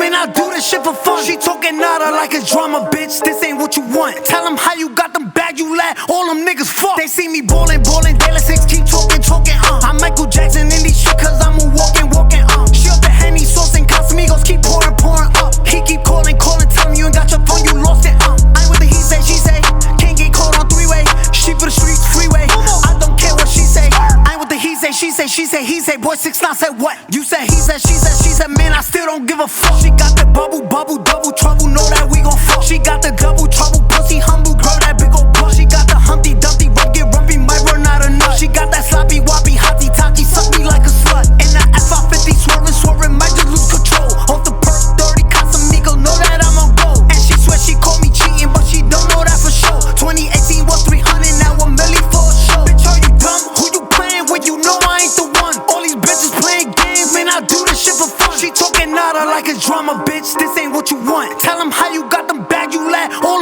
man, I do this shit for fun. She talking nada like it's drama, bitch. This ain't what you want. Tell them how you got them bag, you lat. All them niggas fuck. They see me ballin', ballin', daily six, keep talking, talking, I'm Michael Jackson in these shit, cause I'm a walking, walking, She up the Henny, sauce and Casamigos, keep pouring, pouring up. He keep calling, calling, tell him you ain't got your phone, you lost it, I ain't with the he say, she say. Can't get caught on three-way. She for the streets, freeway. I don't care what she say. I ain't with the he say, she say, she say, he say. Boy, 6ix9ine said what? You said he said, she said, she said. Man, I still don't give a fuck. She got the bubble, bubble, double trouble. Know that we gon' fuck. She got the double trouble, pussy humble, girl, that big ol' butt. She got the Humpty Dumpty, rub get rumpy, might run out of nut. She got that sloppy woppy, hotty totty, suck me like a slut. And that F550 swerving, swerving, might just lose control. Off the perk 30, Casamigos, know that I'm on go. And she swear she caught me cheating, but she don't know that for sure. 2018 was 300, now $1 million for a show. Bitch, are you dumb? Who you playing with? You know I ain't the one. All these bitches playing games, man, I do this shit for fun. She talking nada like it's drama, bitch. This ain't what you want. Tell them how you got them bag, you lat. All